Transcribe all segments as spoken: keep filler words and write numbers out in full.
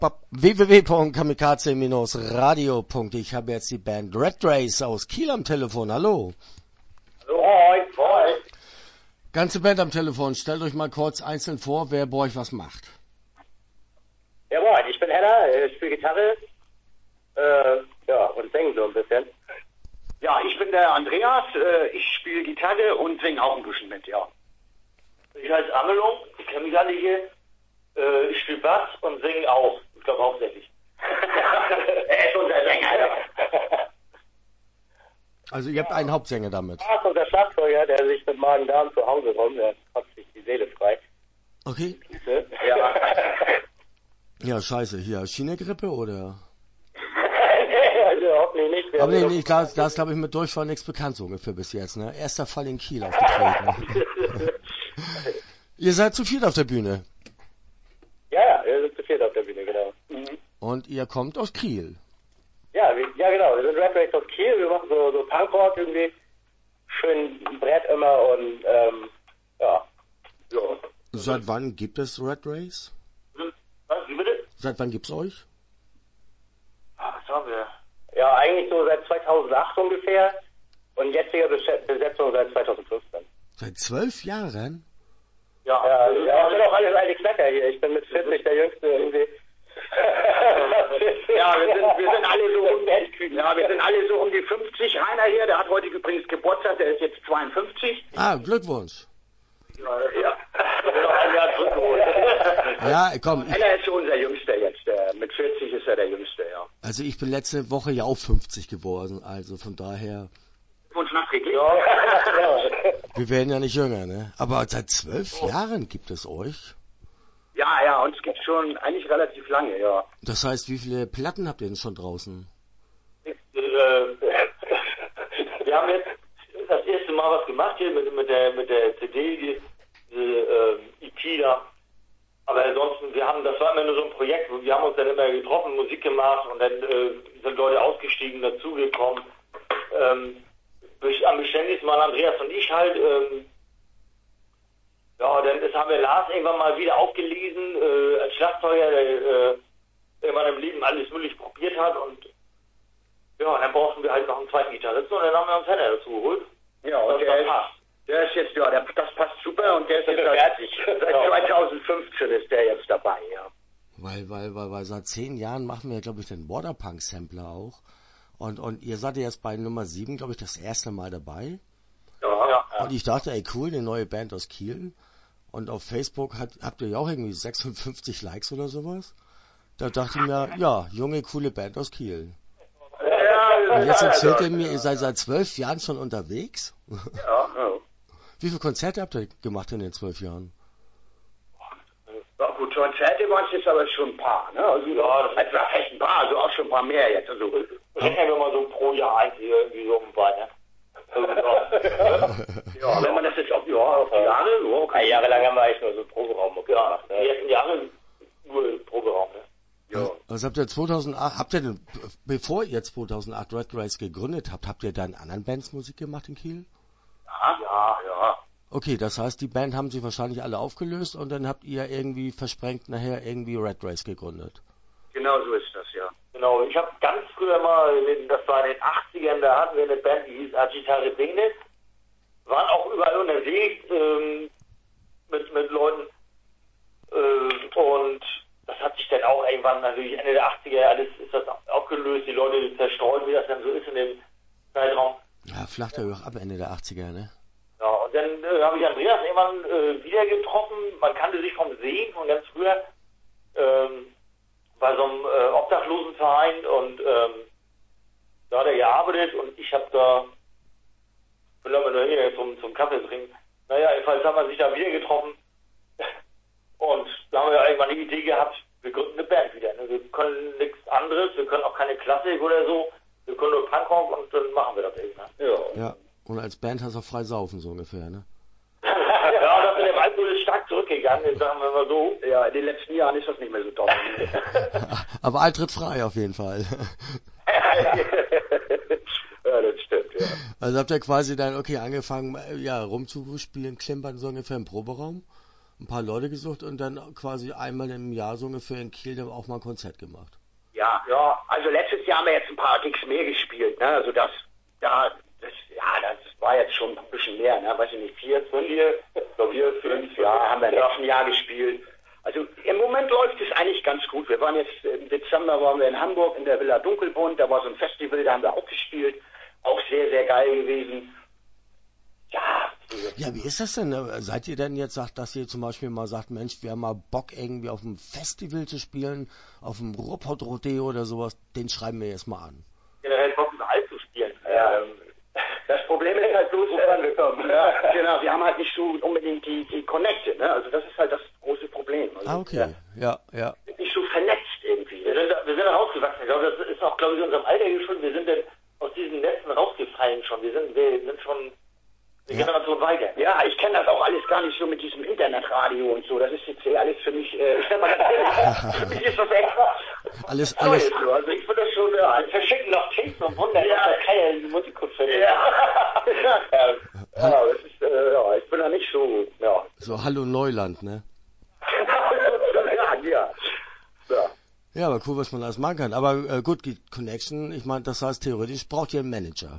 w w w punkt kamikaze radio punkt de. Ich habe jetzt die Band Red Race aus Kiel am Telefon. Hallo. Hallo, hoi, hoi. Ganze Band am Telefon. Stellt euch mal kurz einzeln vor, wer bei euch was macht. Ja, moin, ich bin Henna, ich spiele Gitarre äh, ja, und singe so ein bisschen. Ja, ich bin der Andreas, äh, ich spiele Gitarre und singe auch ein bisschen mit, ja. Ich heiße Amelung, ich kenne mich alle hier. Äh, ich spiele Bass und singe auch. Ich glaube hauptsächlich. Er ist unser Sänger, ja. Also ihr habt einen Hauptsänger damit. Ach, unser Schlagzeuger, der sich mit Magen-Darm zu Hause rum, der kotzt sich die Seele frei. Okay. Ja. Ja, scheiße. Hier, China-Grippe oder? Nee, also hoffentlich nicht. Wir Aber nee, haben nee, da, da ist glaube ich mit Durchfall nichts bekannt so ungefähr bis jetzt, ne? Erster Fall in Kiel aufgetreten. Ihr seid zu viert auf der Bühne. Ja, ja, wir sind zu viert auf der Bühne, genau. Mhm. Und ihr kommt aus Kiel. Ja, wir, ja genau, wir sind Red Race aus Kiel, wir machen so, so Punkrock irgendwie, schön Brett immer und ähm, ja. Ja. Seit wann gibt es Red Race? Was, wie bitte? Seit wann gibt's euch? Ah, was haben wir? Ja, eigentlich so seit zweitausendacht ungefähr und jetziger Besch- Besetzung seit zweitausendfünfzehn. Seit zwölf Jahren? Ja, Ja, wir sind ja, alle- ich bin auch alles alte Knacker hier, ich bin mit vierzig der Jüngste irgendwie. Ja, wir sind, wir sind alle so um, ja, wir sind alle so um die fünfzig. Rainer hier, der hat heute übrigens Geburtstag, der ist jetzt zweiundfünfzig. Ah, Glückwunsch. Ja, ja. noch ein Jahr zurückgeholt. Ja, komm, ich, Einer ist so unser Jüngster jetzt, der, mit vierzig ist er der Jüngste, ja. also ich bin letzte Woche ja auch fünfzig geworden, also von daher, Wunsch nachträglich. Ja, wir werden ja nicht jünger, ne? Aber seit zwölf Jahren gibt es euch. Ja, ja, uns gibt's schon eigentlich relativ lange, ja. Das heißt, wie viele Platten habt ihr denn schon draußen? Äh, wir haben jetzt das erste Mal was gemacht hier mit, mit der mit der C D, die, die äh, E P da. Aber ansonsten, wir haben, das war immer nur so ein Projekt, wo wir haben uns dann immer getroffen, Musik gemacht und dann äh, sind Leute ausgestiegen, dazugekommen. Ähm, am beständigsten waren Andreas und ich halt. Ähm, ja, dann ist, haben wir Lars irgendwann mal wieder aufgelesen äh, als Schlagzeuger, der äh, irgendwann im Leben alles möglich probiert hat und ja, und dann brauchten wir halt noch einen zweiten Gitarristen und dann haben wir uns Henner dazu geholt. Ja, und Das, der das ist, passt. der ist jetzt, ja, der, das passt super und der ist jetzt Fertig. seit, seit Ja. zweitausendfünfzehn ist der jetzt dabei, ja. Weil, weil, weil, weil seit zehn Jahren machen wir, glaube ich, den Borderpunk-Sampler auch. Und, und ihr seid ja jetzt bei Nummer sieben, glaube ich, das erste Mal dabei. Ja, ja. Und ich dachte, ey cool, eine neue Band aus Kiel. Und auf Facebook hat, habt ihr ja auch irgendwie sechsundfünfzig Likes oder sowas. Da dachte ich mir, ja, junge, coole Band aus Kiel. Und jetzt erzählt ihr mir, ihr seid seit zwölf Jahren schon unterwegs. Ja, ja. Wie viele Konzerte habt ihr gemacht in den zwölf Jahren? Ja, gut, Konzerte waren es jetzt aber schon ein paar, ne? Also, Ja, das- also echt ein paar, also auch schon ein paar mehr jetzt. Also, Rechnen wir mal so pro Jahr eigentlich irgendwie so um bei, ne? ja, wenn man das jetzt auf, ja, auf die Jahre, ja, okay. jahrelang haben wir eigentlich nur so Proberaummucke Ja, gemacht. die Ne? ersten Jahre nur Proberaum, ne? Ja. Also habt ihr zweitausendacht, habt ihr denn, bevor ihr zweitausendacht Red Race gegründet habt, habt ihr da in anderen Bands Musik gemacht in Kiel? Ja, ja. Okay, das heißt, die Band haben sich wahrscheinlich alle aufgelöst und dann habt ihr irgendwie versprengt nachher irgendwie Red Race gegründet. Genau so ist das, ja. Genau, ich habe ganz früher mal, in den- das war in den achtzigern, da hatten wir eine Band, die hieß Agitare Bene. Waren auch überall unterwegs ähm, mit, mit Leuten. Äh, und das hat sich dann auch irgendwann, natürlich Ende der achtziger, alles ist das aufgelöst, die Leute zerstreut, wie das dann so ist in dem Zeitraum. Ja, flacht ja auch ab Ende der achtziger, ne? Ja, und dann äh, habe ich Andreas irgendwann äh, wieder getroffen. Man kannte sich vom Sehen von ganz früher. Ähm, bei so einem äh, Obdachlosenverein und ähm, da hat er gearbeitet und ich habe da, bin da mit der Ehe zum, zum Kaffee trinken. Naja, jedenfalls haben wir sich da wieder getroffen und da haben wir irgendwann die Idee gehabt, wir gründen eine Band wieder. Ne? Wir können nichts anderes, wir können auch keine Klassik oder so, wir können nur Punkrock und dann machen wir das eben. Ne? Ja. Ja. Und als Band hast du auch frei saufen, so ungefähr, ne? Ja, das mit dem Alkohol ist stark zurückgegangen, sagen wir mal so. Ja, in den letzten Jahren ist das nicht mehr so toll. Aber Eintritt frei auf jeden Fall. Ja, das stimmt, ja. Also habt ihr quasi dann, okay, angefangen, äh, ja, rumzuspielen, klimpern, so ungefähr im Proberaum. ein paar Leute gesucht und dann quasi einmal im Jahr so ungefähr in Kiel dann auch mal ein Konzert gemacht. Ja, ja, also letztes Jahr haben wir jetzt ein paar Gigs mehr gespielt, ne? Also das, da, das, ja, das war jetzt schon ein bisschen mehr, ne? Weiß ich nicht, vier, fünf, vier, fünf, ja, haben wir im letzten Jahr gespielt. Also im Moment läuft es eigentlich ganz gut. Wir waren jetzt im Dezember waren wir in Hamburg in der Villa Dunkelbund, da war so ein Festival, da haben wir auch gespielt, auch sehr, sehr geil gewesen. Ja. Ja, wie ist das denn? Seid ihr denn jetzt, sagt, dass ihr zum Beispiel mal sagt, Mensch, wir haben mal Bock irgendwie auf einem Festival zu spielen, auf einem Ruhrpott-Rodeo oder sowas, den schreiben wir jetzt mal an. Generell Bock überall zu spielen. Ja. Ähm, das Problem ist halt bloß, äh, ja, genau, wir haben halt nicht so unbedingt die, die Connecte, ne? Also das ist halt das große Problem. Also, ah, okay, ja, ja. ja. Nicht so vernetzt irgendwie. Wir sind, wir sind rausgewachsen. Ich glaube, das ist auch, glaube ich, unserem Alter geschuldet. Wir sind denn aus diesen Netzen rausgefallen schon. Wir sind, wir sind schon eine ja. Generation weiter. Ja, ich kenne das auch alles gar nicht so mit diesem Internetradio und so. Das ist jetzt alles für mich, äh, ich sag mal ganz ehrlich, für mich ist das extra. Alles, alles. So. Also ich finde das schon, ja, wir verschicken noch Tapes und Wunder, ja. dass da keiner die Musikkunst findet. Ja. ja. ja, das ist, äh, ja, ich bin da nicht so, ja. So Hallo Neuland, ne? ja, ja. Ja. Ja, aber cool, was man alles machen kann. Aber äh, gut, die Connection, ich meine, das heißt, theoretisch braucht ihr einen Manager.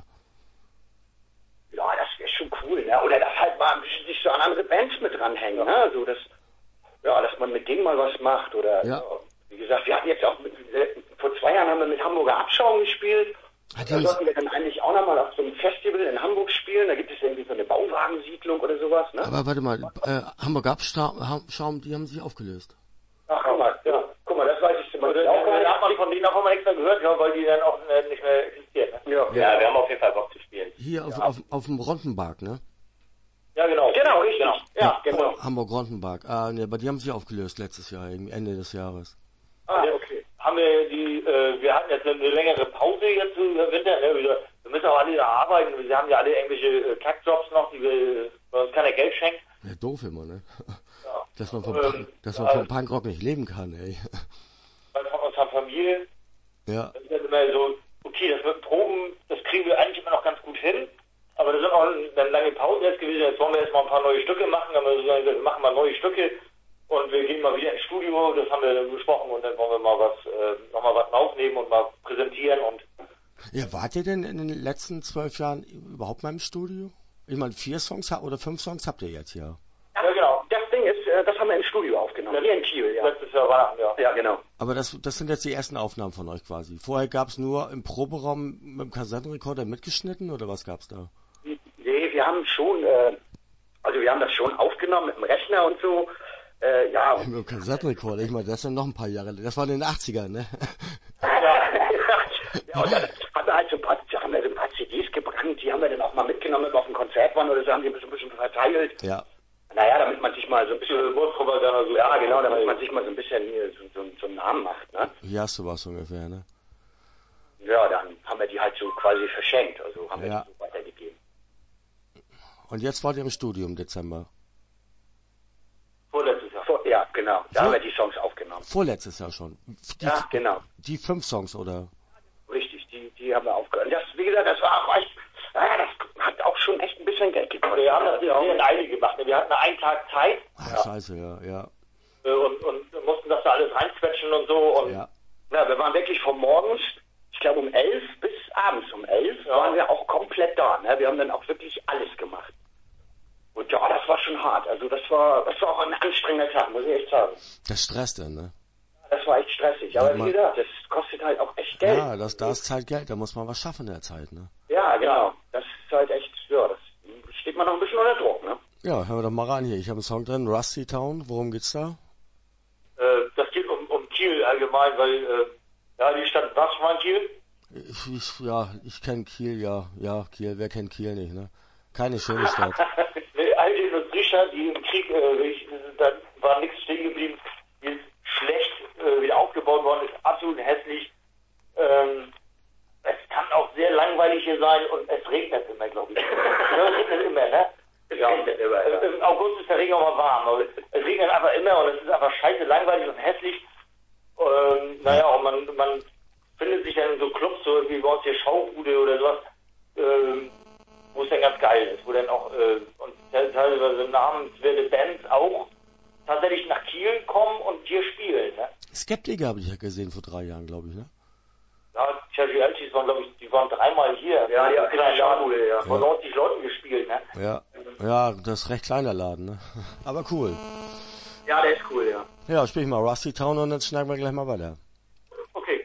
Ja, das wäre schon cool, ne? Oder dass halt mal sich so an andere Bands mit dranhängen, ne? So, dass, ja, dass man mit denen mal was macht. Oder, ja. Ja, wie gesagt, wir hatten jetzt auch, mit, vor zwei Jahren haben wir mit Hamburger Abschaum gespielt. Hat da sollten wir dann eigentlich auch nochmal auf so einem Festival in Hamburg spielen. Da gibt es irgendwie so eine Bauwagensiedlung oder sowas, ne? Aber warte mal, äh, Hamburger Abschaum, die haben sich aufgelöst. Ach, guck mal, ja. Guck mal, das weiß ich zum Beispiel auch gar nicht. Da hat man von denen auch immer nichts mehr gehört, ja, weil die dann auch äh, nicht mehr existieren. Ne? Ja. Ja, wir haben auf jeden Fall Bock zu spielen. Hier auf, ja. auf, auf dem Rontenberg, ne? Ja, genau. Genau, richtig. Genau. Ja, genau. Hamburg-Rontenberg. Ah, ne, aber die haben sich aufgelöst letztes Jahr, Ende des Jahres. Ah, okay. Haben wir die, äh, wir hatten jetzt eine längere Pause jetzt über Winter, ne? Wir, wir müssen auch alle da arbeiten. Wir haben ja alle irgendwelche äh, Kackjobs noch, die wir, uns keiner Geld schenkt. Ja, doof immer, ne? Ja. Dass man vom, ähm, dass man vom Punkrock nicht leben kann, ey. Weil von unserer Familie, ja. das ist dann immer so, okay, das mit Proben, das kriegen wir eigentlich immer noch ganz gut hin. Aber das sind auch eine lange Pause jetzt gewesen. Jetzt wollen wir erstmal ein paar neue Stücke machen. Dann haben wir gesagt, wir machen mal neue Stücke und wir gehen mal wieder ins Studio. Das haben wir dann besprochen und dann wollen wir mal was, äh, nochmal was aufnehmen und mal präsentieren. Und ja, wart ihr denn in den letzten zwölf Jahren überhaupt mal im Studio? Ich meine, vier Songs oder fünf Songs habt ihr jetzt, ja. Ja, genau. Das Ding ist, äh, das haben wir im Studio aufgenommen. Hier in Kiel, ja. Letztes Jahr Weihnachten, ja. Ja, genau. Aber das, das sind jetzt die ersten Aufnahmen von euch quasi. Vorher gab es nur im Proberaum mit dem Kassettenrekorder mitgeschnitten oder was gab's da? Nee, wir haben schon, äh, also wir haben das schon aufgenommen mit dem Rechner und so. Äh, ja. Mit dem Kassettenrekorder, ich meine, das sind noch ein paar Jahre. Das war in den achtzigern, ne? ja, und dann haben wir halt so ein paar, haben wir so ein paar C Ds gebrannt, die haben wir dann auch mal mitgenommen, wenn wir auf dem Konzert waren oder so, haben die ein bisschen, ein bisschen verteilt. Ja. Naja, damit man sich mal so ein bisschen Wortpropaganda so. Ja, genau, damit man sich mal so ein bisschen hier so, so, so einen Namen macht, ne? Hier hast du was ungefähr, ne? Ja, dann haben wir die halt so quasi verschenkt, also haben wir ja. die so weitergegeben. Und jetzt wart ihr im Studio im Dezember? Vorletztes Jahr. Vor, ja, genau, da Vor haben wir die Songs aufgenommen. Vorletztes Jahr schon? Die, ja, genau. Die fünf Songs, oder? Richtig, die, die haben wir aufgehört. Das, wie gesagt, das war auch echt, ja, das hat auch schon echt ein bisschen Geld gekostet. Wir haben das sehr in Eile gemacht. Wir hatten einen Tag Zeit. Ach, ja. scheiße, ja, ja. Und, und mussten das da alles reinquetschen und so. Und ja. ja, wir waren wirklich von morgens, ich glaube um elf bis abends um elf, ja. waren wir auch komplett da. Ne? Wir haben dann auch wirklich alles gemacht. Und ja, das war schon hart. Also das war, das war auch ein anstrengender Tag, muss ich echt sagen. Das stresst dann, ne? Das war echt stressig. Aber wie gesagt, das kostet halt auch echt Geld. Ja, das, da ist Zeit Geld, da muss man was schaffen in der Zeit, ne? Ja, genau. Das ist halt echt, ja, das steht man noch ein bisschen unter Druck, ne? Ja, hören wir doch mal rein hier. Ich habe einen Song drin, Rusty Town. Worum geht's da? Äh, das geht um, um Kiel allgemein, weil, äh, ja, die Stadt, was war Kiel? Ich, ich, ja, ich kenne Kiel, ja. Ja, Kiel, wer kennt Kiel nicht, ne? Keine schöne Stadt. Eine alte Industriestadt, die im Krieg, äh, ich, da war nichts stehen geblieben, die ist schlecht äh, wieder aufgebaut worden, ist absolut hässlich. Ähm, es kann auch sehr langweilig hier sein und es regnet immer, glaube ich. Ja, es regnet immer, ne? Es ja, regnet immer, ja. Im August ist der Regen auch mal warm, aber es regnet einfach immer und es ist einfach scheiße langweilig und hässlich. Ähm, naja, und man, man findet sich dann in so Clubs, so wie bei uns hier Schaubude oder sowas, ähm, wo es dann ganz geil ist, wo dann auch, äh, und teilweise namenswerte Bands auch, tatsächlich nach Kiel kommen und hier spielen, ne? Skeptiker habe ich ja gesehen vor drei Jahren, glaube ich, ne? Ja, Casualties waren, glaube ich, die waren dreimal hier. Ja, die ja, haben in Schaubude, ja. Vor neunzig Leuten gespielt, ne? Ja. Ja, das ist recht kleiner Laden, ne? Aber cool. Ja, der ist cool, ja. Ja, spiel ich mal Rusty Town und dann schneiden wir gleich mal weiter.